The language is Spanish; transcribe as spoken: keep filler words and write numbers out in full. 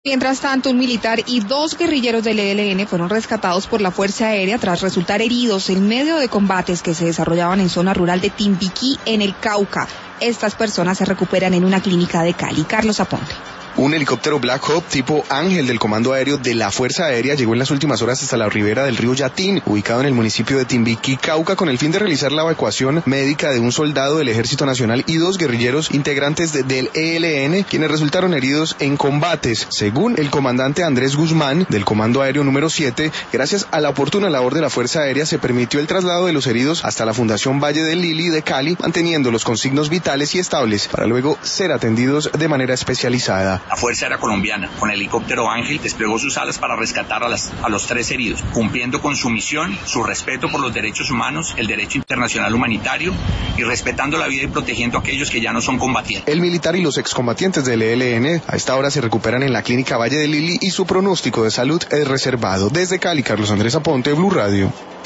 Mientras tanto, un militar y dos guerrilleros del E L N fueron rescatados por la Fuerza Aérea tras resultar heridos en medio de combates que se desarrollaban en zona rural de Timbiquí, en el Cauca. Estas personas se recuperan en una clínica de Cali. Carlos Aponte. Un helicóptero Black Hawk tipo Ángel del Comando Aéreo de la Fuerza Aérea llegó en las últimas horas hasta la ribera del río Yatín, ubicado en el municipio de Timbiquí, Cauca, con el fin de realizar la evacuación médica de un soldado del Ejército Nacional y dos guerrilleros integrantes de, del E L N, quienes resultaron heridos en combates. Según el comandante Andrés Guzmán, del Comando Aéreo número siete, gracias a la oportuna labor de la Fuerza Aérea se permitió el traslado de los heridos hasta la Fundación Valle del Lili de Cali, manteniéndolos con signos vitales y estables, para luego ser atendidos de manera especializada. La Fuerza Aérea Colombiana, con el helicóptero Ángel, desplegó sus alas para rescatar a, las, a los tres heridos, cumpliendo con su misión, su respeto por los derechos humanos, el derecho internacional humanitario y respetando la vida y protegiendo a aquellos que ya no son combatientes. El militar y los excombatientes del E L N a esta hora se recuperan en la clínica Valle del Lili y su pronóstico de salud es reservado. Desde Cali, Carlos Andrés Aponte, Blue Radio.